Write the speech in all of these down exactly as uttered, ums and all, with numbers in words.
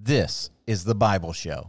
This is The Bible Show.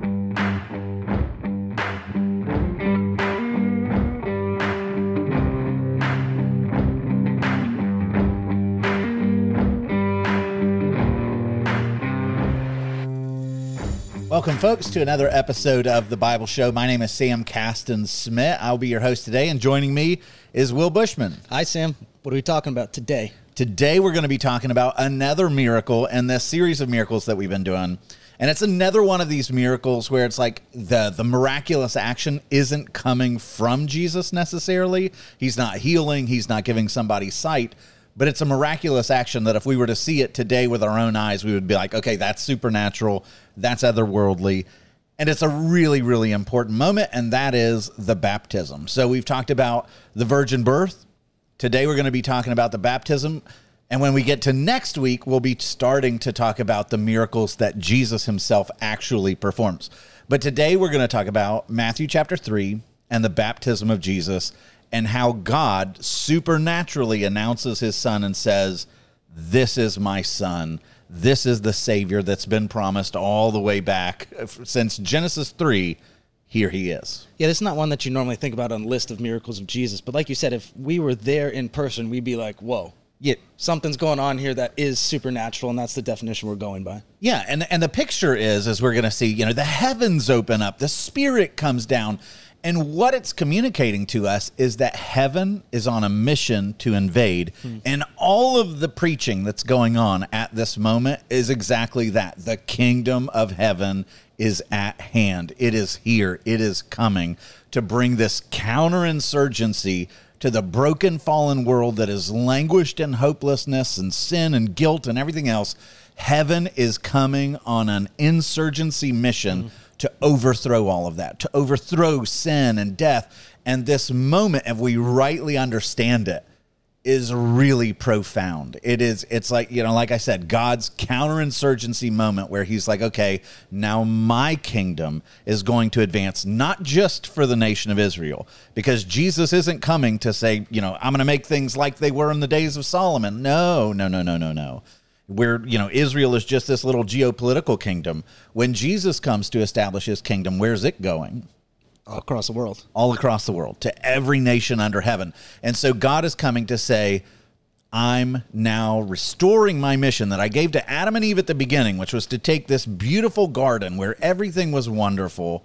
Welcome, folks, to another episode of The Bible Show. My name is Sam Caston Smith. I'll be your host today, and joining me is Will Bushman. Hi, Sam. What are we talking about today? Today, we're going to be talking about another miracle in this series of miracles that we've been doing. And it's another one of these miracles where it's like the, the miraculous action isn't coming from Jesus necessarily. He's not healing. He's not giving somebody sight. But it's a miraculous action that if we were to see it today with our own eyes, we would be like, okay, that's supernatural. That's otherworldly. And it's a really, really important moment, and that is the baptism. So we've talked about the virgin birth. Today we're going to be talking about the baptism. And when we get to next week, we'll be starting to talk about the miracles that Jesus himself actually performs. But today we're going to talk about Matthew chapter three and the baptism of Jesus, and how God supernaturally announces his son and says, this is my son. This is the Savior that's been promised all the way back since Genesis three. Here he is. Yeah, this is not one that you normally think about on a list of miracles of Jesus. But like you said, if we were there in person, we'd be like, whoa, yeah, something's going on here that is supernatural, and that's the definition we're going by. Yeah, and, and the picture is, as we're going to see, you know, the heavens open up, the Spirit comes down. And what it's communicating to us is that heaven is on a mission to invade. Hmm. And all of the preaching that's going on at this moment is exactly that. The kingdom of heaven is at hand. It is here. It is coming to bring this counterinsurgency to the broken, fallen world that is languished in hopelessness and sin and guilt and everything else. Heaven is coming on an insurgency mission. Hmm. to overthrow all of that, to overthrow sin and death. And this moment, if we rightly understand it, is really profound. It is, it's like, you know, like I said, God's counterinsurgency moment where he's like, okay, now my kingdom is going to advance, not just for the nation of Israel, because Jesus isn't coming to say, you know, I'm going to make things like they were in the days of Solomon. No, no, no, no, no, no. Where, you know, Israel is just this little geopolitical kingdom. When Jesus comes to establish his kingdom, where's it going? All across the world. All across the world, to every nation under heaven. And so God is coming to say, I'm now restoring my mission that I gave to Adam and Eve at the beginning, which was to take this beautiful garden where everything was wonderful,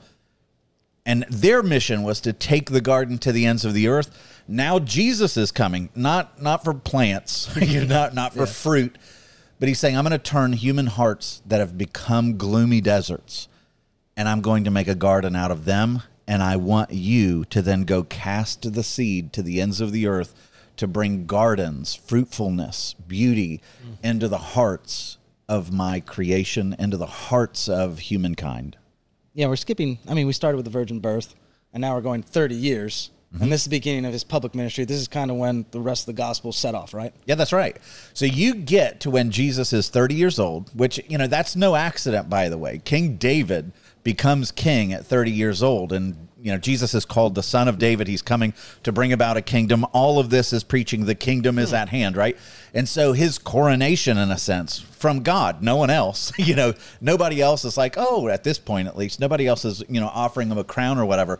and their mission was to take the garden to the ends of the earth. Now Jesus is coming, not not for plants, not, not for yeah. fruit, but he's saying, I'm going to turn human hearts that have become gloomy deserts, and I'm going to make a garden out of them, and I want you to then go cast the seed to the ends of the earth to bring gardens, fruitfulness, beauty mm. into the hearts of my creation, into the hearts of humankind. Yeah, we're skipping, I mean, we started with the virgin birth, and now we're going thirty years. And this is the beginning of his public ministry. This is kind of when the rest of the gospel set off, right? Yeah, that's right. So you get to when Jesus is thirty years old, which, you know, that's no accident, by the way. King David becomes king at thirty years old. And, you know, Jesus is called the Son of David. He's coming to bring about a kingdom. All of this is preaching the kingdom is hmm. at hand, right? And so his coronation, in a sense, from God, no one else, you know, nobody else is like, oh, at this point, at least, nobody else is, you know, offering him a crown or whatever.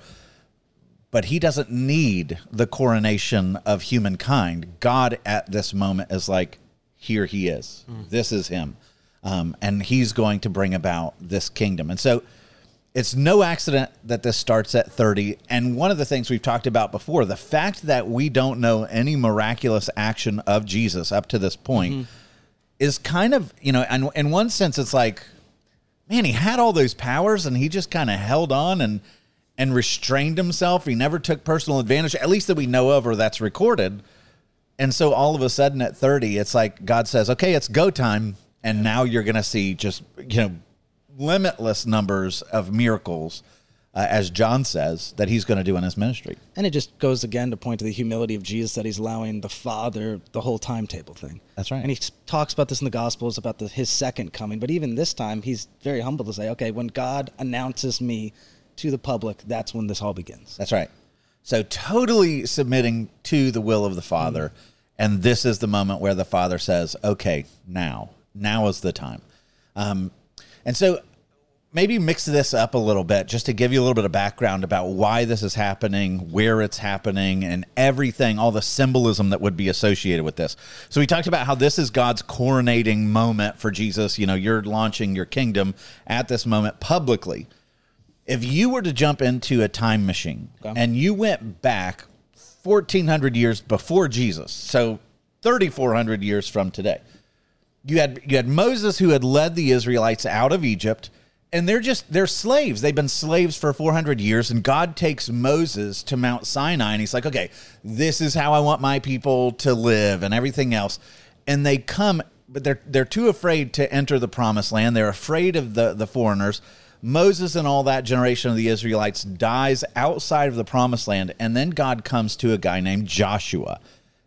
But he doesn't need the coronation of humankind. God at this moment is like, here he is. Mm. This is him. Um, and he's going to bring about this kingdom. And so it's no accident that this starts at thirty. And one of the things we've talked about before, the fact that we don't know any miraculous action of Jesus up to this point mm-hmm. is kind of, you know, and in one sense, it's like, man, he had all those powers and he just kind of held on and and restrained himself. He never took personal advantage, at least that we know of or that's recorded. And so all of a sudden at thirty, it's like God says, okay, it's go time. And now you're going to see just, you know, limitless numbers of miracles, uh, as John says, that he's going to do in his ministry. And it just goes again to point to the humility of Jesus, that he's allowing the Father the whole timetable thing. That's right. And he talks about this in the Gospels, about the, his second coming. But even this time, he's very humble to say, okay, when God announces me to the public, that's when this all begins. That's right. So totally submitting to the will of the Father. Mm-hmm. And this is the moment where the Father says, okay, now, now is the time. Um, And so maybe mix this up a little bit just to give you a little bit of background about why this is happening, where it's happening, and everything, all the symbolism that would be associated with this. So we talked about how this is God's coronating moment for Jesus. You know, you're launching your kingdom at this moment publicly. If you were to jump into a time machine okay. and you went back fourteen hundred years before Jesus, so thirty-four hundred years from today, you had you had Moses who had led the Israelites out of Egypt. And they're just, they're slaves. They've been slaves for four hundred years. And God takes Moses to Mount Sinai. And he's like, okay, this is how I want my people to live and everything else. And they come, but they're they're too afraid to enter the promised land. They're afraid of the, the foreigners. Moses and all that generation of the Israelites dies outside of the promised land. And then God comes to a guy named Joshua,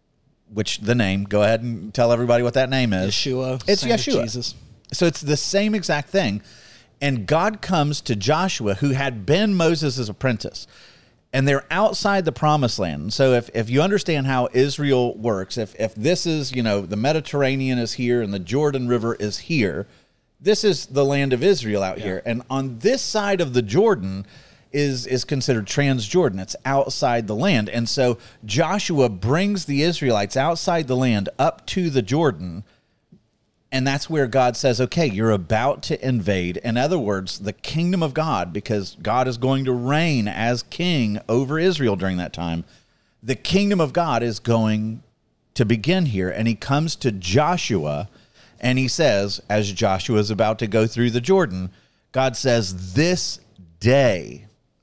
which the name, go ahead and tell everybody what that name is. Yeshua. It's Same Yeshua. Jesus. So it's the same exact thing. And God comes to Joshua, who had been Moses' apprentice, and they're outside the promised land. So if, if you understand how Israel works, if, if this is, you know, the Mediterranean is here and the Jordan River is here, this is the land of Israel out yeah. here. And on this side of the Jordan is, is considered Transjordan. It's outside the land. And so Joshua brings the Israelites outside the land up to the Jordan. And that's where God says, okay, you're about to invade. In other words, the kingdom of God, because God is going to reign as king over Israel during that time. The kingdom of God is going to begin here. And he comes to Joshua and he says, as Joshua is about to go through the Jordan, God says, this day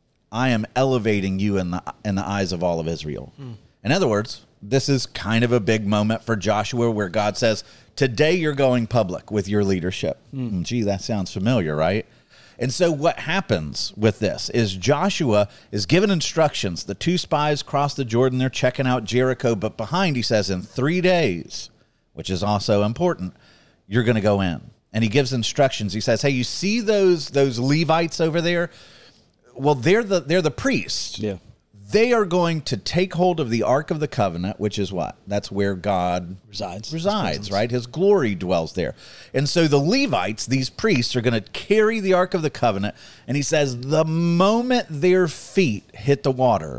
I am elevating you in the, in the eyes of all of Israel. Hmm. In other words, this is kind of a big moment for Joshua where God says, today you're going public with your leadership. Mm. Gee, that sounds familiar, right? And so what happens with this is Joshua is given instructions. The two spies cross the Jordan. They're checking out Jericho. But behind, he says, in three days, which is also important, you're going to go in. And he gives instructions. He says, hey, you see those those Levites over there? Well, they're the they're the priests. Yeah. They are going to take hold of the Ark of the Covenant, which is what? That's where God resides, resides, right? His glory dwells there. And so the Levites, these priests, are going to carry the Ark of the Covenant. And he says, the moment their feet hit the water,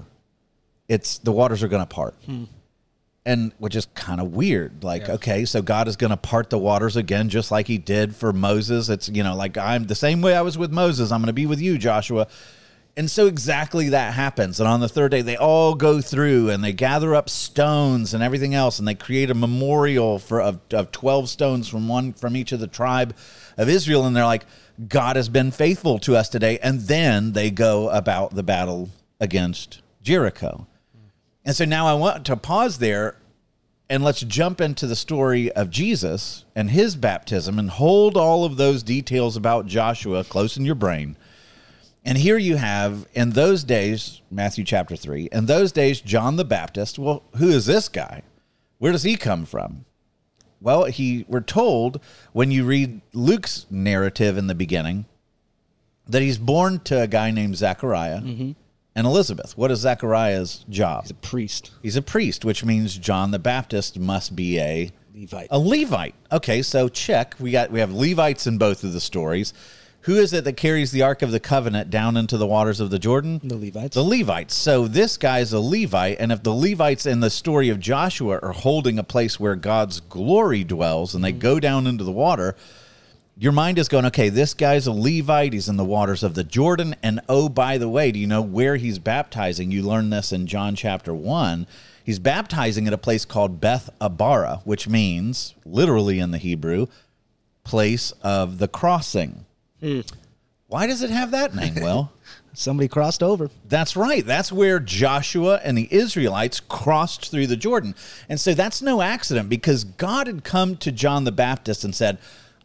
it's the waters are going to part. Hmm. And which is kind of weird. Like, yeah. okay, so God is going to part the waters again, just like he did for Moses. It's, you know, like I'm the same way I was with Moses. I'm going to be with you, Joshua. And so exactly that happens. And on the third day, they all go through and they gather up stones and everything else. And they create a memorial for of, of twelve stones from one from each of the tribe of Israel. And they're like, God has been faithful to us today. And then they go about the battle against Jericho. And so now I want to pause there and let's jump into the story of Jesus and his baptism and hold all of those details about Joshua close in your brain. And here you have, in those days, Matthew chapter three, in those days, John the Baptist, well, who is this guy? Where does he come from? Well, he we're told when you read Luke's narrative in the beginning that he's born to a guy named Zechariah mm-hmm. and Elizabeth. What is Zechariah's job? He's a priest. He's a priest, which means John the Baptist must be a Levite. A Levite. Okay, so check. We got we have Levites in both of the stories. Who is it that carries the Ark of the Covenant down into the waters of the Jordan? The Levites. The Levites. So this guy's a Levite, and if the Levites in the story of Joshua are holding a place where God's glory dwells and they mm-hmm. go down into the water, your mind is going, okay, this guy's a Levite. He's in the waters of the Jordan. And oh, by the way, do you know where he's baptizing? You learn this in John chapter one. He's baptizing at a place called Beth Abara, which means, literally in the Hebrew, place of the crossing. Mm. Why does it have that name, Will? Somebody crossed over. That's right. That's where Joshua and the Israelites crossed through the Jordan. And so that's no accident because God had come to John the Baptist and said,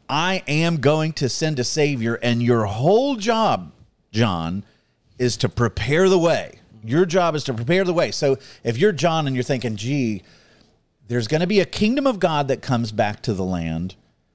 I am going to send a Savior, and your whole job, John, is to prepare the way. Your job is to prepare the way. So if you're John and you're thinking, gee, there's going to be a kingdom of God that comes back to the land.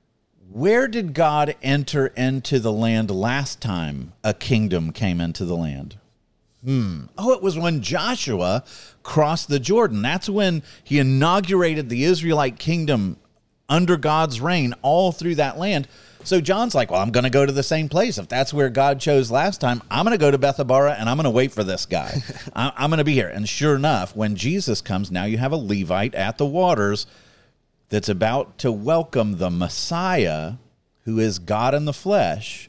Where did God enter into the land last time a kingdom came into the land? Hmm. Oh, it was when Joshua crossed the Jordan. That's when he inaugurated the Israelite kingdom under God's reign all through that land. So John's like, well, I'm going to go to the same place. If that's where God chose last time, I'm going to go to Bethabara and I'm going to wait for this guy. I'm going to be here. And sure enough, when Jesus comes, now you have a Levite at the waters that's about to welcome the Messiah, who is God in the flesh,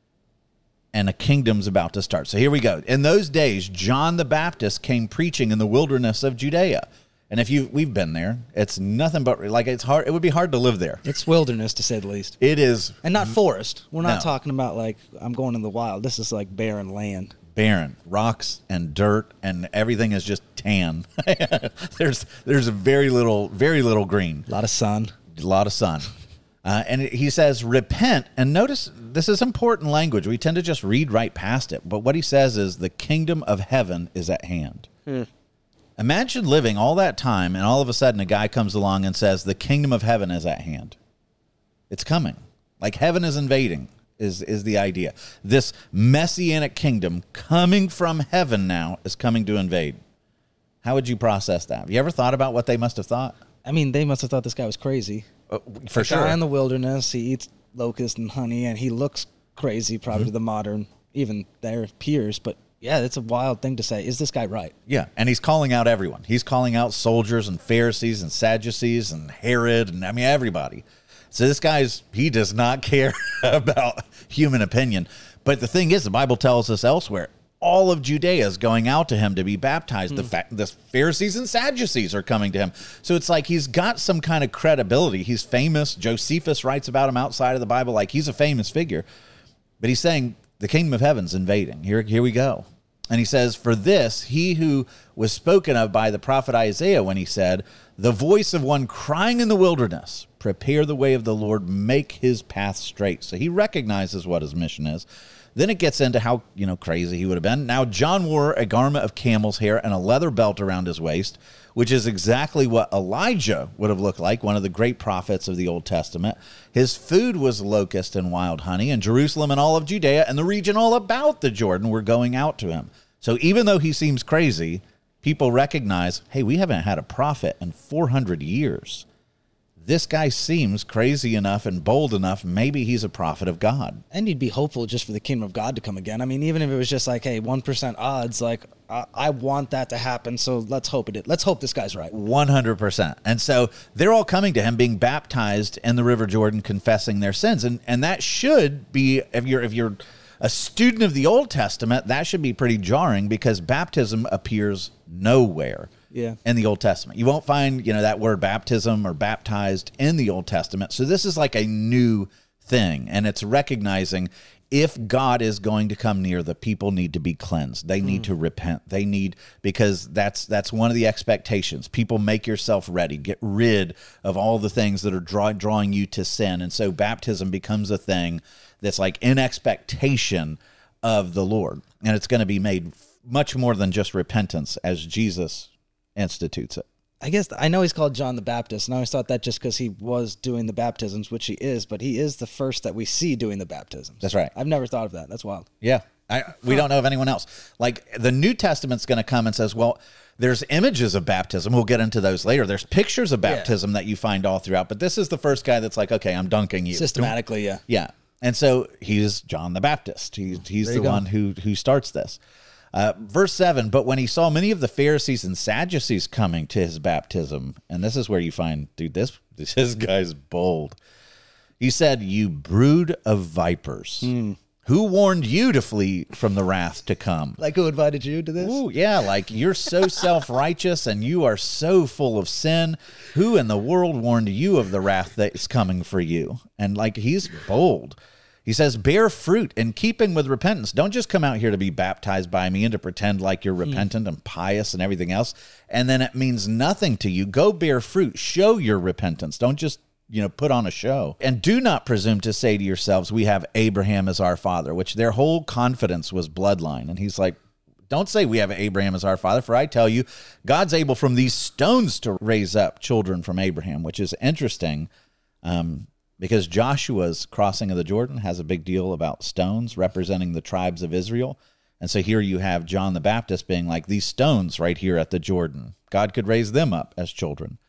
and a kingdom's about to start. So here we go. In those days, John the Baptist came preaching in the wilderness of Judea. And if you we've been there, it's nothing but like it's hard. It would be hard to live there. It's wilderness, to say the least. It is, and not forest. We're not no. talking about like I'm going in the wild. This is like barren land. Barren, rocks and dirt, and everything is just tan. there's there's very little, very little green. A lot of sun. A lot of sun. Uh, and he says, repent. And notice this is important language. We tend to just read right past it. But what he says is the kingdom of heaven is at hand. Hmm. Imagine living all that time and all of a sudden a guy comes along and says the kingdom of heaven is at hand. It's coming. Like heaven is invading is, is the idea. This messianic kingdom coming from heaven now is coming to invade. How would you process that? Have you ever thought about what they must have thought? I mean, they must have thought this guy was crazy. Uh, for a sure. Guy in the wilderness, he eats locusts and honey, and he looks crazy probably mm-hmm. to the modern, even their peers, but yeah, it's a wild thing to say. Is this guy right? Yeah, and he's calling out everyone. He's calling out soldiers and Pharisees and Sadducees and Herod and, I mean, everybody. So this guy's, he does not care about human opinion. But the thing is, the Bible tells us elsewhere, all of Judea is going out to him to be baptized. Mm. The, fa- the Pharisees and Sadducees are coming to him. So it's like he's got some kind of credibility. He's famous. Josephus writes about him outside of the Bible like he's a famous figure. But he's saying the kingdom of heaven's invading. Here, here we go. And he says, for this, he who was spoken of by the prophet Isaiah when he said, the voice of one crying in the wilderness, prepare the way of the Lord, make his path straight. So he recognizes what his mission is. Then it gets into how, you know, crazy he would have been. Now, John wore a garment of camel's hair and a leather belt around his waist, which is exactly what Elijah would have looked like, one of the great prophets of the Old Testament. His food was locust and wild honey, and Jerusalem and all of Judea and the region all about the Jordan were going out to him. So even though he seems crazy, people recognize, hey, we haven't had a prophet in four hundred years. This guy seems crazy enough and bold enough. Maybe he's a prophet of God. And you'd be hopeful just for the kingdom of God to come again. I mean, even if it was just like, hey, one percent odds, like, I, I want that to happen, so let's hope it. Let's hope this guy's right. one hundred percent. And so they're all coming to him, being baptized in the River Jordan, confessing their sins. And and that should be, if you're if you're a student of the Old Testament, that should be pretty jarring because baptism appears nowhere. Yeah. In the Old Testament. You won't find, you know, that word baptism or baptized in the Old Testament. So this is like a new thing. And it's recognizing if God is going to come near, the people need to be cleansed. They need mm. to repent. They need, because that's that's one of the expectations. People, make yourself ready. Get rid of all the things that are draw, drawing you to sin. And so baptism becomes a thing that's like in expectation of the Lord. And it's going to be made much more than just repentance as Jesus institutes it. I guess I know he's called John the Baptist, and I always thought that just because he was doing the baptisms, which he is, but he is the first that we see doing the baptisms. That's right. I've never thought of that. That's wild. Yeah. I, we don't know of anyone else. Like the New Testament's going to come and says, well, there's images of baptism. We'll get into those later. There's pictures of baptism yeah. that you find all throughout, but this is the first guy that's like, okay, I'm dunking you. Systematically, yeah. Yeah. And so he's John the Baptist. He, he's the go. one who who starts this. Uh, verse seven, but when he saw many of the Pharisees and Sadducees coming to his baptism, and this is where you find, dude, this, this guy's bold. He said, you brood of vipers, mm. who warned you to flee from the wrath to come? Like who invited you to this? Ooh, yeah, like you're so self-righteous and you are so full of sin. Who in the world warned you of the wrath that is coming for you? And like he's bold. He says, bear fruit in keeping with repentance. Don't just come out here to be baptized by me and to pretend like you're repentant and pious and everything else, and then it means nothing to you. Go bear fruit. Show your repentance. Don't just, you know, put on a show. And do not presume to say to yourselves, we have Abraham as our father, which their whole confidence was bloodline. And he's like, don't say we have Abraham as our father, for I tell you, God's able from these stones to raise up children from Abraham, which is interesting. Um, Because Joshua's crossing of the Jordan has a big deal about stones representing the tribes of Israel. And so here you have John the Baptist being like, these stones right here at the Jordan, God could raise them up as children.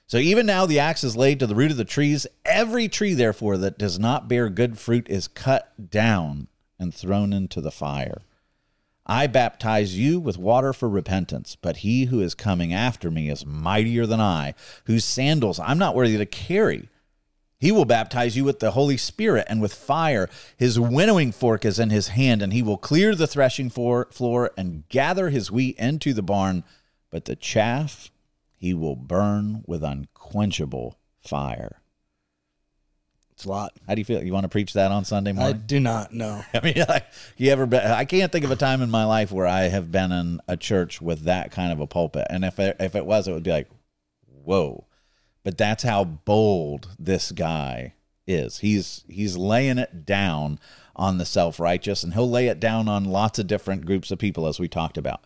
So even now the axe is laid to the root of the trees. Every tree, therefore, that does not bear good fruit is cut down and thrown into the fire. I baptize you with water for repentance, but he who is coming after me is mightier than I, whose sandals I'm not worthy to carry. He will baptize you with the Holy Spirit and with fire. His winnowing fork is in his hand, and he will clear the threshing floor and gather his wheat into the barn, but the chaff he will burn with unquenchable fire. It's a lot. How do you feel? You want to preach that on Sunday morning? I do not, no. I mean, like, you ever been, I can't think of a time in my life where I have been in a church with that kind of a pulpit. And if it, if it was, it would be like, whoa. But that's how bold this guy is. He's he's laying it down on the self-righteous, and he'll lay it down on lots of different groups of people, as we talked about.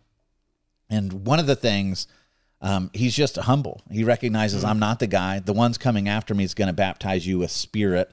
And one of the things, um, he's just humble. He recognizes, mm-hmm. I'm not the guy. The one's coming after me is going to baptize you with spirit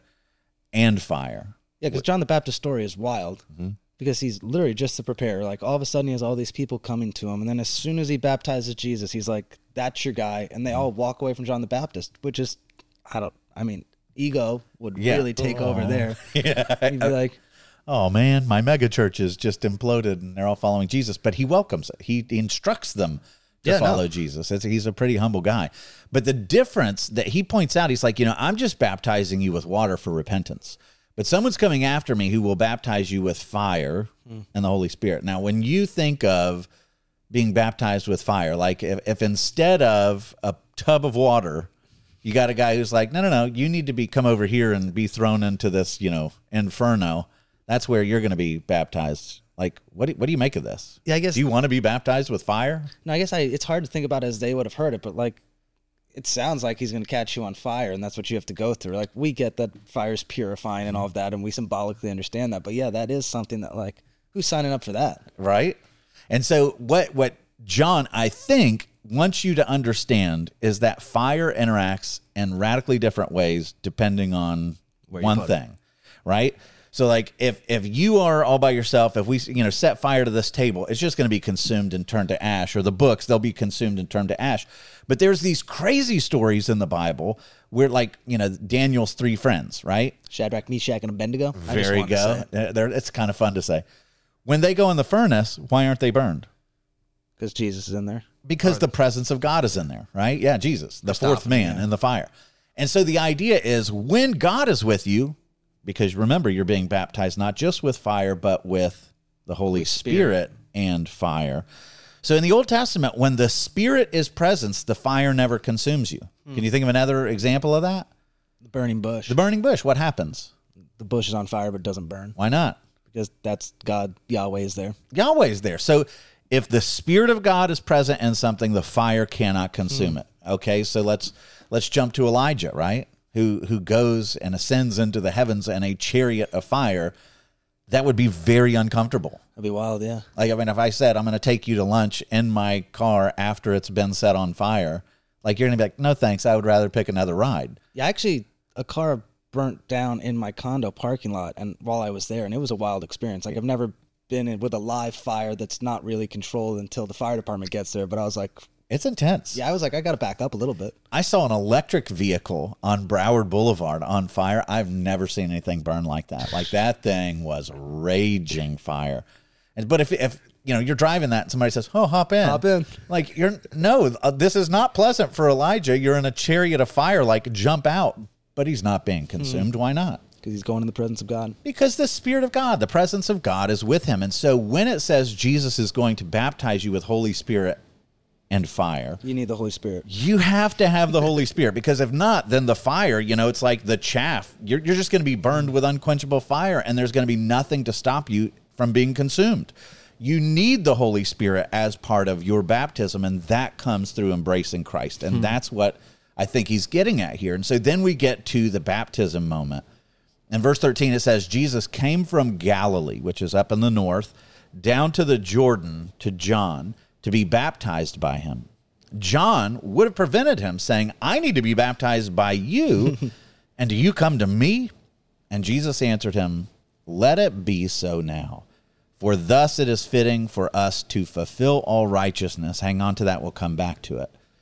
and fire. Yeah, because John the Baptist's story is wild. Mm-hmm. Because he's literally just the preparer. Like, all of a sudden, he has all these people coming to him. And then as soon as he baptizes Jesus, he's like, that's your guy. And they all walk away from John the Baptist, which is, I don't, I mean, ego would yeah. really take oh. over there. Yeah. He'd be like, oh, man, my mega church is just imploded and they're all following Jesus. But he welcomes it. He instructs them to yeah, follow no. Jesus. It's, he's a pretty humble guy. But the difference that he points out, he's like, you know, I'm just baptizing you with water for repentance. But someone's coming after me who will baptize you with fire mm. and the Holy Spirit. Now, when you think of being baptized with fire, like if, if instead of a tub of water, you got a guy who's like, no, no, no, you need to be come over here and be thrown into this, you know, inferno. That's where you're going to be baptized. Like, what do, what do you make of this? Yeah, I guess. Do you want to be baptized with fire? No, I guess I, it's hard to think about as they would have heard it, but like, it sounds like he's going to catch you on fire, and that's what you have to go through. Like, we get that fire's purifying and all of that, and we symbolically understand that. But yeah, that is something that, like, who's signing up for that? Right? And so what what John, I think, wants you to understand is that fire interacts in radically different ways depending on Where one thing, it. right? So, like, if if you are all by yourself, if we, you know, set fire to this table, it's just going to be consumed and turned to ash. Or the books, they'll be consumed and turned to ash. But there's these crazy stories in the Bible where, like, you know, Daniel's three friends, right? Shadrach, Meshach, and Abednego. There you go. It. It's kind of fun to say. When they go in the furnace, why aren't they burned? Because Jesus is in there. Because or the presence of God is in there, right? Yeah, Jesus, the fourth man yeah. in the fire. And so the idea is when God is with you, because remember, you're being baptized not just with fire, but with the Holy Spirit. Spirit and fire. So in the Old Testament, when the Spirit is present, the fire never consumes you. Hmm. Can you think of another example of that? The burning bush. The burning bush. What happens? The bush is on fire, but doesn't burn. Why not? Because that's God. Yahweh is there. Yahweh is there. So if the Spirit of God is present in something, the fire cannot consume hmm. it. Okay, so let's let's jump to Elijah, right? Who who goes and ascends into the heavens in a chariot of fire. That would be very uncomfortable. That'd be wild, yeah. Like, I mean, if I said, I'm going to take you to lunch in my car after it's been set on fire, like, you're going to be like, no, thanks, I would rather pick another ride. Yeah, actually, a car burnt down in my condo parking lot and while I was there, and it was a wild experience. Like, I've never been in with a live fire that's not really controlled until the fire department gets there, but I was like... It's intense. Yeah, I was like, I got to back up a little bit. I saw an electric vehicle on Broward Boulevard on fire. I've never seen anything burn like that. Like, that thing was raging fire. And but if if you know you're driving that and somebody says, "Oh, hop in," hop in. Like, you're no, uh, this is not pleasant for Elijah. You're in a chariot of fire. Like, jump out. But he's not being consumed. Mm. Why not? Because he's going in the presence of God. Because the Spirit of God, the presence of God, is with him. And so when it says Jesus is going to baptize you with Holy Spirit and fire, you need the Holy Spirit. You have to have the Holy Spirit, because if not, then the fire, you know, it's like the chaff. You're, you're just going to be burned with unquenchable fire, and there's going to be nothing to stop you from being consumed. You need the Holy Spirit as part of your baptism, and that comes through embracing Christ. And hmm. that's what I think he's getting at here. And so then we get to the baptism moment. In verse thirteen, it says, Jesus came from Galilee, which is up in the north, down to the Jordan to John, to be baptized by him. John would have prevented him, saying, I need to be baptized by you, and do you come to me? And Jesus answered him, let it be so now, for thus it is fitting for us to fulfill all righteousness. Hang on to that, we'll come back to it.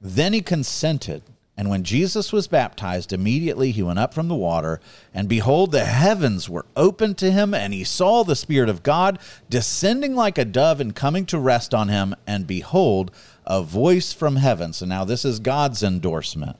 Then he consented. And when Jesus was baptized, immediately he went up from the water, and behold, the heavens were opened to him, and he saw the Spirit of God descending like a dove and coming to rest on him. And behold, a voice from heaven. So now this is God's endorsement.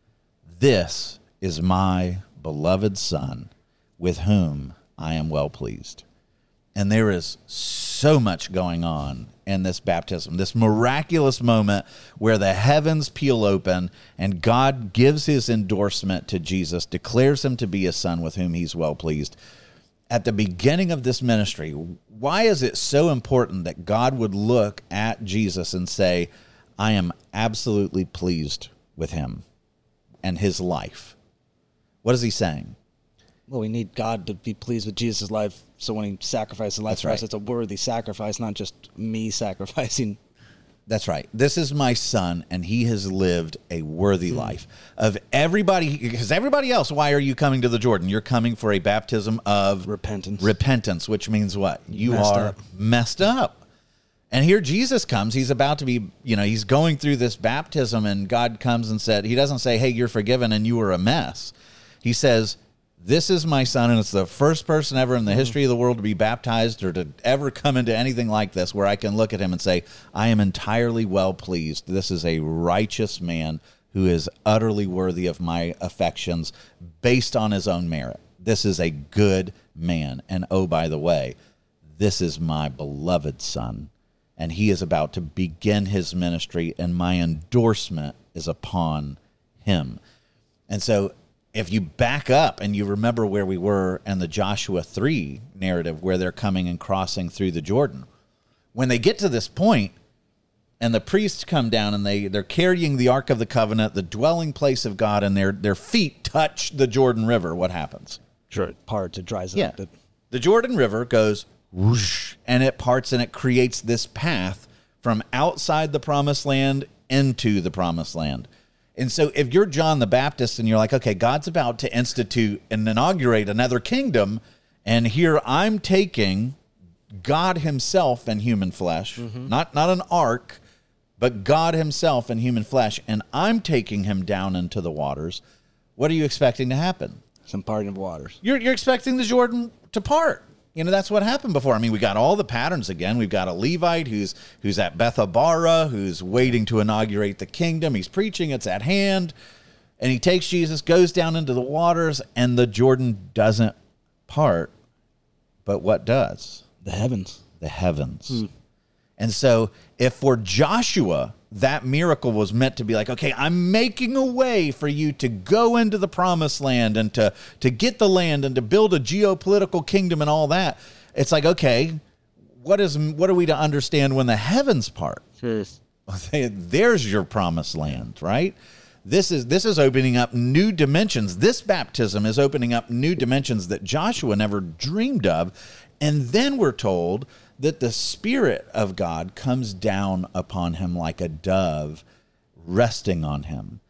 This is my beloved Son, with whom I am well pleased. And there is so much going on in this baptism, this miraculous moment where the heavens peel open and God gives his endorsement to Jesus, declares him to be a son with whom he's well pleased. At the beginning of this ministry, why is it so important that God would look at Jesus and say, I am absolutely pleased with him and his life? What is he saying? Well, we need God to be pleased with Jesus' life, so when he sacrifices life That's for right. us, it's a worthy sacrifice, not just me sacrificing. That's right. This is my son, and he has lived a worthy life. Of everybody, because everybody else, why are you coming to the Jordan? You're coming for a baptism of Repentance. Repentance, which means what? You Messed are up. messed up. And here Jesus comes. He's about to be, you know, he's going through this baptism, and God comes and said, he doesn't say, hey, you're forgiven and you were a mess. He says, this is my son, and it's the first person ever in the history of the world to be baptized or to ever come into anything like this where I can look at him and say, I am entirely well pleased. This is a righteous man who is utterly worthy of my affections based on his own merit. This is a good man. And oh, by the way, this is my beloved son, and he is about to begin his ministry, and my endorsement is upon him. And so if you back up and you remember where we were in the Joshua three narrative where they're coming and crossing through the Jordan, when they get to this point and the priests come down and they, they're carrying the Ark of the Covenant, the dwelling place of God, and their, their feet touch the Jordan River, what happens? Sure, it parts, it dries Yeah. up. It, The Jordan River goes whoosh, and it parts and it creates this path from outside the promised land into the promised land. And so if you're John the Baptist and you're like, okay, God's about to institute and inaugurate another kingdom, and here I'm taking God himself in human flesh, mm-hmm. not, not an ark, but God himself in human flesh, and I'm taking him down into the waters, what are you expecting to happen? some parting of waters. You're, you're expecting the Jordan to part. You know, that's what happened before. I mean, we got all the patterns again. We've got a Levite who's who's at Bethabara, who's waiting to inaugurate the kingdom. He's preaching, it's at hand. And he takes Jesus, goes down into the waters, and the Jordan doesn't part. But what does? The heavens. The heavens. Hmm. And so if for Joshua, that miracle was meant to be like, okay, I'm making a way for you to go into the promised land and to, to get the land and to build a geopolitical kingdom and all that. It's like, okay, what is what are we to understand when the heavens part? Yes. There's your promised land, right? This is this is opening up new dimensions. This baptism is opening up new dimensions that Joshua never dreamed of. And then we're told that the Spirit of God comes down upon him like a dove, resting on him.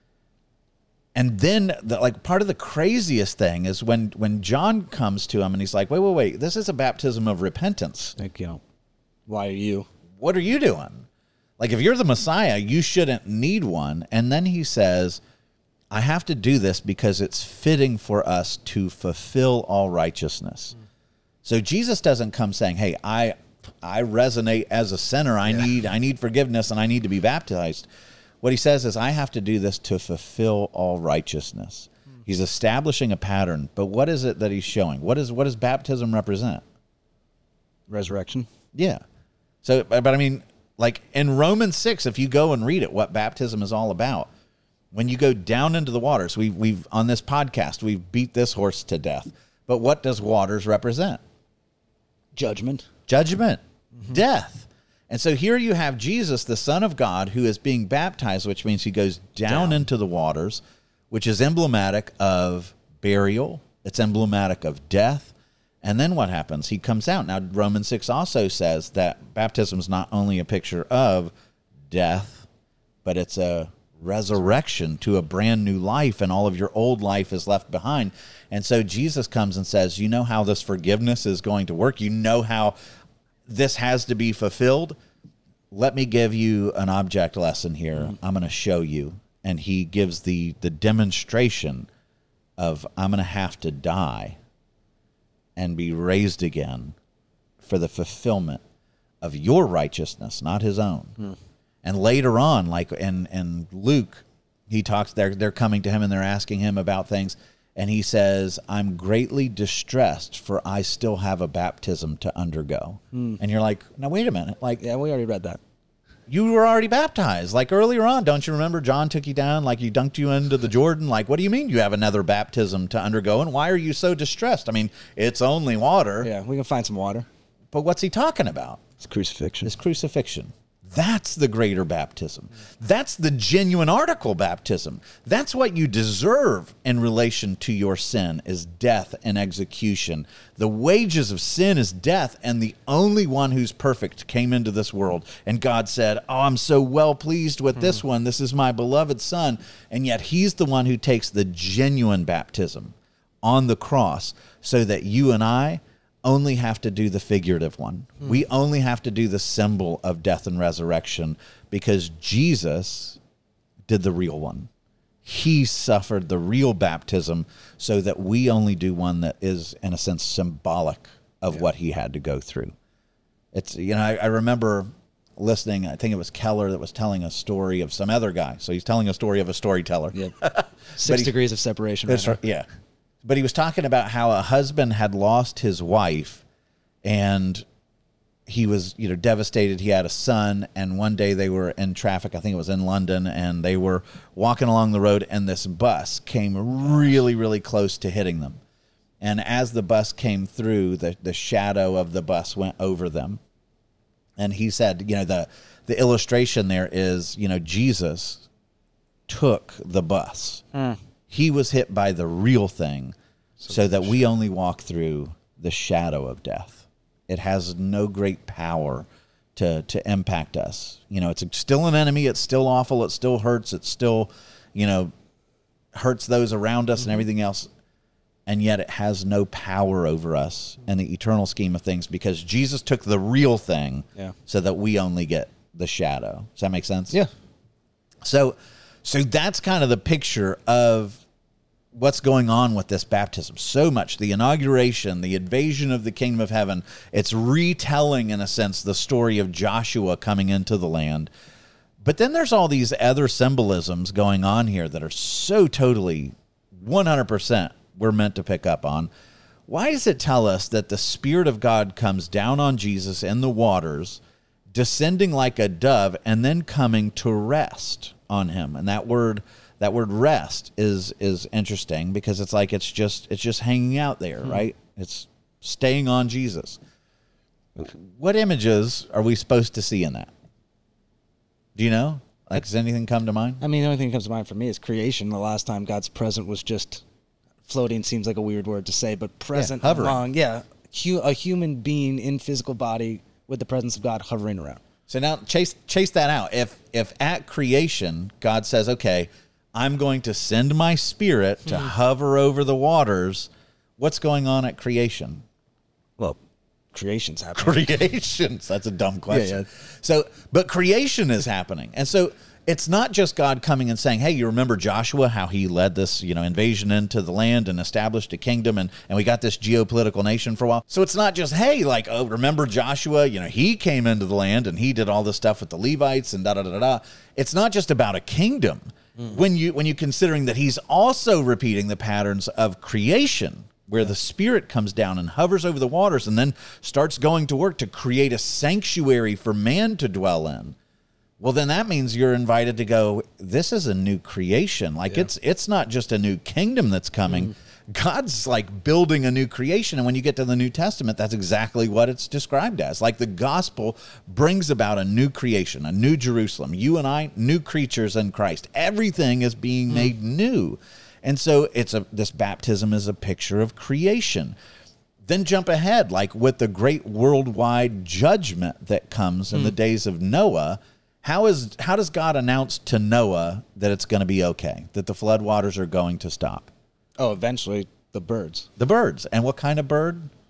And then, the, like, part of the craziest thing is when, when John comes to him and he's like, wait, wait, wait, this is a baptism of repentance. Like, you know, why are you? What are you doing? Like, if you're the Messiah, you shouldn't need one. And then he says, I have to do this because it's fitting for us to fulfill all righteousness. Mm. So Jesus doesn't come saying, hey, I... I resonate as a sinner. I yeah. need I need forgiveness and I need to be baptized. What he says is, I have to do this to fulfill all righteousness. Hmm. He's establishing a pattern. But what is it that he's showing? What is what does baptism represent? Resurrection. Yeah. So, but I mean, like in Romans six, if you go and read it, what baptism is all about. When you go down into the waters, we've we've on this podcast, we've beat this horse to death. But what does waters represent? Judgment. Judgment, mm-hmm. Death. And so here you have Jesus, the Son of God, who is being baptized, which means he goes down, down into the waters, which is emblematic of burial. It's emblematic of death. And then what happens? He comes out. Now, Romans six also says that baptism is not only a picture of death, but it's a resurrection to a brand new life, and all of your old life is left behind. And so Jesus comes and says, you know how this forgiveness is going to work? You know how this has to be fulfilled? let me give you an object lesson here. Mm-hmm. I'm going to show you. And he gives the, the demonstration of, I'm going to have to die and be raised again for the fulfillment of your righteousness, not his own. Mm. And later on, like in, in Luke, he talks, they're, they're coming to him and they're asking him about things. And he says, I'm greatly distressed, for I still have a baptism to undergo. Mm. And you're like, now, wait a minute. Like, yeah, we already read that. You were already baptized. Like earlier on, don't you remember John took you down, like he dunked you into the Jordan? Like, what do you mean you have another baptism to undergo? And why are you so distressed? I mean, it's only water. Yeah, we can find some water. But what's he talking about? It's crucifixion. It's crucifixion. That's the greater baptism. That's the genuine article baptism. That's what you deserve in relation to your sin, is death and execution. The wages of sin is death, and the only one who's perfect came into this world. And God said, oh, I'm so well pleased with this one. This is my beloved son. And yet he's the one who takes the genuine baptism on the cross so that you and I only have to do the figurative one. Hmm. We only have to do the symbol of death and resurrection, because Jesus did the real one. He suffered the real baptism so that we only do one that is, in a sense, symbolic of yeah. what he had to go through. It's, you know, I, I remember listening, I think it was Keller that was telling a story of some other guy. So he's telling a story of a storyteller. Yeah. Six he, degrees of separation. That's right. Yeah. But he was talking about how a husband had lost his wife, and he was, you know, devastated. He had a son, and one day they were in traffic. I think it was in London, and they were walking along the road, and this bus came really, really close to hitting them. And as the bus came through, the, the shadow of the bus went over them. And he said, you know, the, the illustration there is, you know, Jesus took the bus. Mm. He was hit by the real thing so, so that we only walk through the shadow of death. It has no great power to to impact us. You know, it's still an enemy. It's still awful. It still hurts. It still, you know, hurts those around us mm-hmm. and everything else. And yet it has no power over us in the eternal scheme of things, because Jesus took the real thing yeah. so that we only get the shadow. Does that make sense? Yeah. So, so that's kind of the picture of what's going on with this baptism. So much, the inauguration, the invasion of the kingdom of heaven, it's retelling, in a sense, the story of Joshua coming into the land. But then there's all these other symbolisms going on here that are so totally one hundred percent we're meant to pick up on. Why does it tell us that the Spirit of God comes down on Jesus in the waters, descending like a dove, and then coming to rest on him? And that word That word rest is is interesting, because it's like it's just it's just hanging out there, hmm. right? It's staying on Jesus. What images are we supposed to see in that? Do you know? Like, does anything come to mind? I mean, the only thing that comes to mind for me is creation. The last time God's presence was just floating seems like a weird word to say, but present, yeah, hovering. Among, yeah, hu- a human being in physical body with the presence of God hovering around. So now chase chase that out. If if at creation God says, okay, I'm going to send my Spirit to mm-hmm. hover over the waters, what's going on at creation? Well, creation's happening. Creations. That's a dumb question. Yeah, yeah. So, but creation is happening. And so it's not just God coming and saying, hey, you remember Joshua, how he led this, you know, invasion into the land and established a kingdom, and, and we got this geopolitical nation for a while. So it's not just, hey, like, oh, remember Joshua, you know, he came into the land and he did all this stuff with the Levites and da-da-da-da. It's not just about a kingdom. Mm. When you when you considering that he's also repeating the patterns of creation, where the Spirit comes down and hovers over the waters and then starts going to work to create a sanctuary for man to dwell in. Well, then that means you're invited to go, this is a new creation. Like yeah. it's it's not just a new kingdom that's coming. Mm. God's like building a new creation. And when you get to the New Testament, that's exactly what it's described as. Like the gospel brings about a new creation, a new Jerusalem. You and I, new creatures in Christ. Everything is being mm. made new. And so it's a this baptism is a picture of creation. Then jump ahead, like with the great worldwide judgment that comes in mm. the days of Noah. How is how does God announce to Noah that it's going to be okay, that the floodwaters are going to stop? Oh, eventually the birds. The birds. And what kind of bird?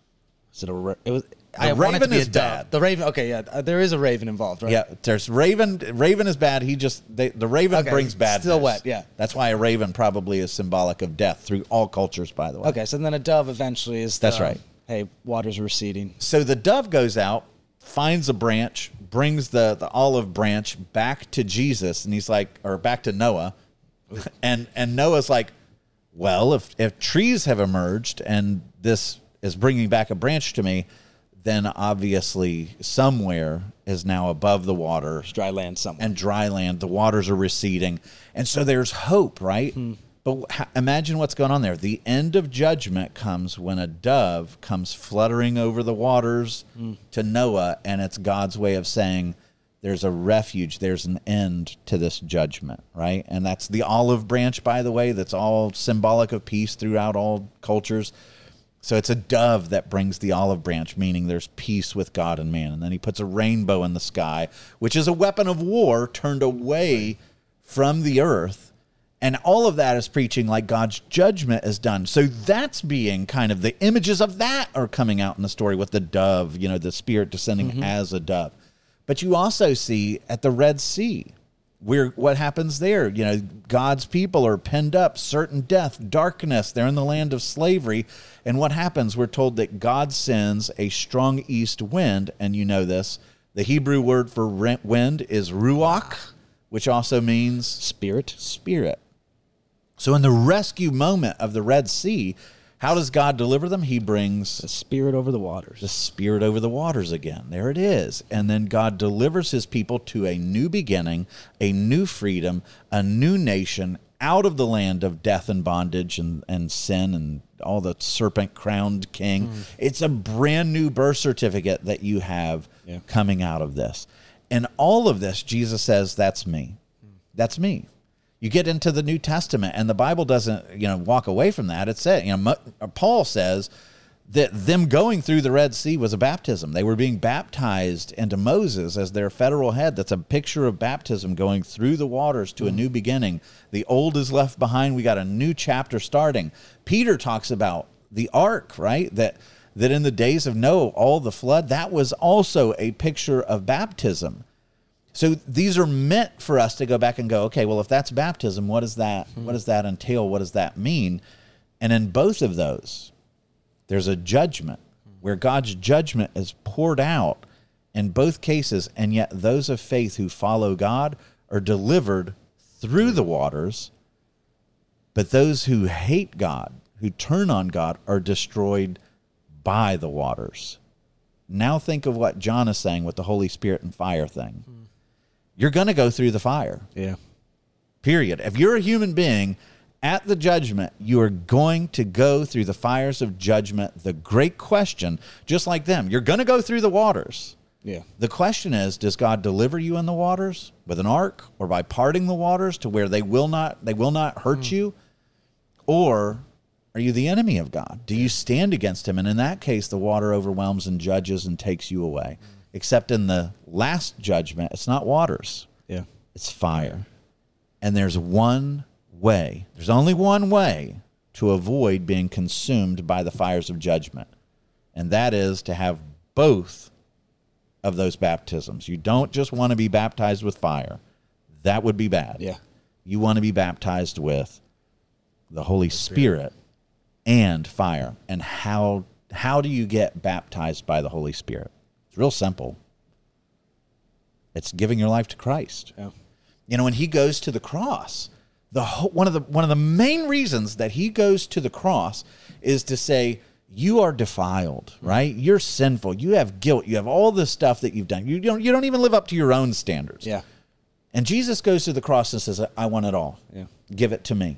Is it a? Ra- it was. The I want it to raven be is a dove. bad. The raven. Okay, yeah, uh, there is a raven involved, right? Yeah, there's raven. Raven is bad. He just they, the raven Okay, brings badness. still wet, yeah. That's why a raven probably is symbolic of death through all cultures. By the way. Okay, so then a dove eventually is. That's the, right. Hey, waters receding. So the dove goes out, finds a branch, brings the the olive branch back to Jesus, and he's like, or back to Noah, and and Noah's like, well, if if trees have emerged and this is bringing back a branch to me, then obviously somewhere is now above the water. Dry land somewhere. And dry land. The waters are receding. And so there's hope, right? Hmm. But ha- imagine what's going on there. The end of judgment comes when a dove comes fluttering over the waters Hmm. to Noah, and it's God's way of saying there's a refuge, there's an end to this judgment, right? And that's the olive branch, by the way, that's all symbolic of peace throughout all cultures. So it's a dove that brings the olive branch, meaning there's peace with God and man. And then he puts a rainbow in the sky, which is a weapon of war turned away from the earth. And all of that is preaching like God's judgment is done. So that's being kind of the images of that are coming out in the story with the dove, you know, the Spirit descending mm-hmm. as a dove. But you also see at the Red Sea, where what happens there, you know, God's people are penned up, certain death, darkness. They're in the land of slavery. And what happens? We're told that God sends a strong east wind. And you know this. The Hebrew word for wind is ruach, which also means spirit. Spirit. So in the rescue moment of the Red Sea, how does God deliver them? He brings the Spirit over the waters. The Spirit over the waters again. There it is. And then God delivers his people to a new beginning, a new freedom, a new nation out of the land of death and bondage and, and sin and all the serpent-crowned king. Mm. It's a brand new birth certificate that you have yeah. coming out of this. And all of this, Jesus says, that's me. That's me. You get into the New Testament, and the Bible doesn't, you know, walk away from that. It said, you know, Paul says that them going through the Red Sea was a baptism. They were being baptized into Moses as their federal head. That's a picture of baptism, going through the waters to a new beginning. The old is left behind. We got a new chapter starting. Peter talks about the ark, right? That that in the days of Noah, all the flood, that was also a picture of baptism. So these are meant for us to go back and go, okay, well, if that's baptism, what does that, mm-hmm. what does that entail? What does that mean? And in both of those, there's a judgment where God's judgment is poured out in both cases, and yet those of faith who follow God are delivered through the waters, but those who hate God, who turn on God, are destroyed by the waters. Now think of what John is saying with the Holy Spirit and fire thing. Mm. You're going to go through the fire. Yeah. Period. If you're a human being, at the judgment, you are going to go through the fires of judgment. The great question, just like them, you're going to go through the waters. Yeah. The question is, does God deliver you in the waters with an ark or by parting the waters to where they will not they will not hurt mm. you? Or are you the enemy of God? Do you stand against him? And in that case, the water overwhelms and judges and takes you away. Mm. Except in the last judgment, it's not waters. Yeah. It's fire. And there's one way. There's only one way to avoid being consumed by the fires of judgment. And that is to have both of those baptisms. You don't just want to be baptized with fire. That would be bad. Yeah. You want to be baptized with the Holy Spirit and fire. And how how do you get baptized by the Holy Spirit? It's real simple. It's giving your life to Christ. Yeah. You know, when he goes to the cross, the whole, one of the one of the main reasons that he goes to the cross is to say, you are defiled, right? You're sinful. You have guilt. You have all this stuff that you've done. You don't you don't even live up to your own standards. Yeah. And Jesus goes to the cross and says, I want it all. Yeah. Give it to me.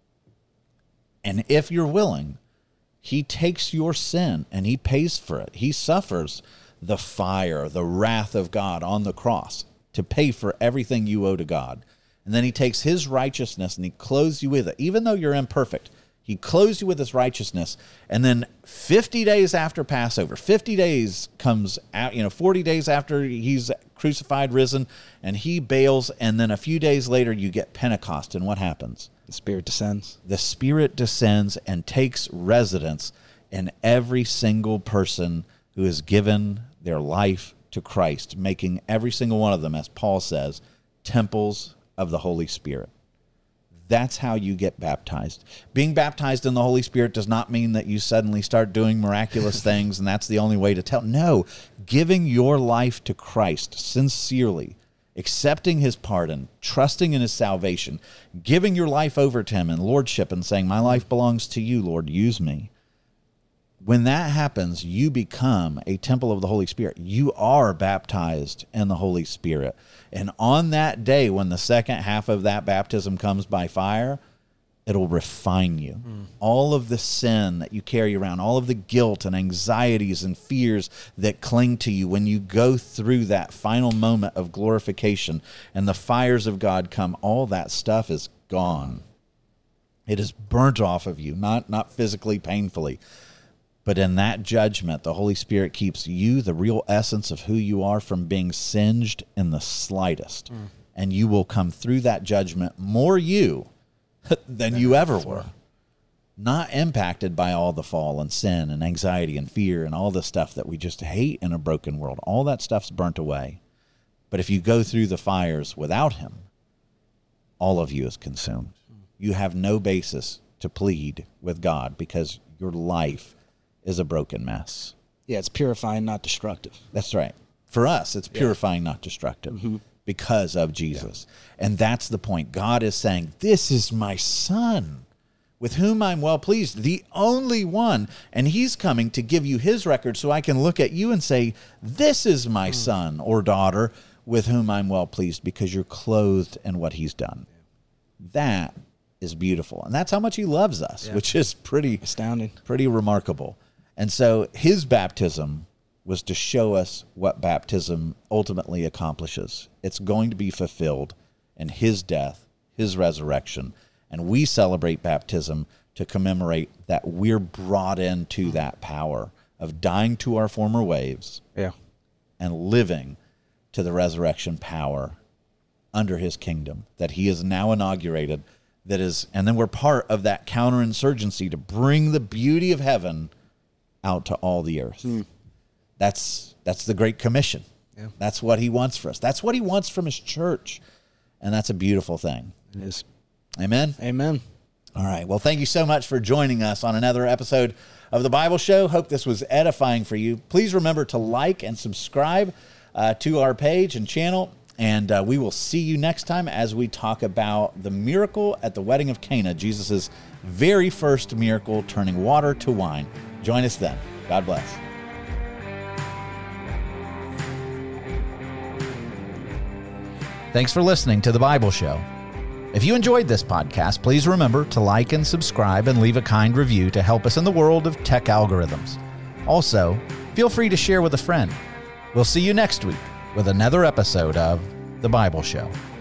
And if you're willing, he takes your sin and he pays for it. He suffers the fire, the wrath of God on the cross to pay for everything you owe to God. And then he takes his righteousness and he clothes you with it. Even though you're imperfect, he clothes you with his righteousness. And then fifty days after Passover, fifty days comes out, you know, forty days after he's crucified, risen, and he bails. And then a few days later, you get Pentecost. And what happens? The Spirit descends. The Spirit descends and takes residence in every single person who has given their life to Christ, making every single one of them, as Paul says, temples of the Holy Spirit. That's how you get baptized. Being baptized in the Holy Spirit does not mean that you suddenly start doing miraculous things and that's the only way to tell. No, giving your life to Christ sincerely, accepting his pardon, trusting in his salvation, giving your life over to him in lordship and saying, my life belongs to you, Lord, use me. When that happens, you become a temple of the Holy Spirit. You are baptized in the Holy Spirit. And on that day, when the second half of that baptism comes by fire, it'll refine you. Mm. All of the sin that you carry around, all of the guilt and anxieties and fears that cling to you, when you go through that final moment of glorification and the fires of God come, all that stuff is gone. It is burnt off of you, not, not physically, painfully. But in that judgment, the Holy Spirit keeps you, the real essence of who you are, from being singed in the slightest. Mm. And you will come through that judgment more you than you ever were. Not impacted by all the fall and sin and anxiety and fear and all the stuff that we just hate in a broken world. All that stuff's burnt away. But if you go through the fires without him, all of you is consumed. You have no basis to plead with God because your life is a broken mess. Yeah, it's purifying, not destructive. That's right. For us, it's purifying, yeah. not destructive, mm-hmm. because of Jesus. Yeah. And that's the point. God is saying, this is my son, with whom I'm well pleased, the only one. And he's coming to give you his record so I can look at you and say, this is my mm. son or daughter with whom I'm well pleased, because you're clothed in what he's done. That is beautiful. And that's how much he loves us, yeah. which is pretty astounding, pretty remarkable. And so his baptism was to show us what baptism ultimately accomplishes. It's going to be fulfilled in his death, his resurrection. And we celebrate baptism to commemorate that we're brought into that power of dying to our former ways, yeah. and living to the resurrection power under his kingdom that he has now inaugurated. That is, and then we're part of that counterinsurgency to bring the beauty of heaven out to all the earth. Mm. That's that's the Great Commission. Yeah. That's what he wants for us. That's what he wants from his church. And that's a beautiful thing. It is. Amen? Amen. All right. Well, thank you so much for joining us on another episode of The Bible Show. Hope this was edifying for you. Please remember to like and subscribe uh, to our page and channel. And uh, we will see you next time as we talk about the miracle at the wedding of Cana, Jesus' very first miracle, turning water to wine. Join us then. God bless. Thanks for listening to The Bible Show. If you enjoyed this podcast, please remember to like and subscribe and leave a kind review to help us in the world of tech algorithms. Also, feel free to share with a friend. We'll see you next week with another episode of The Bible Show.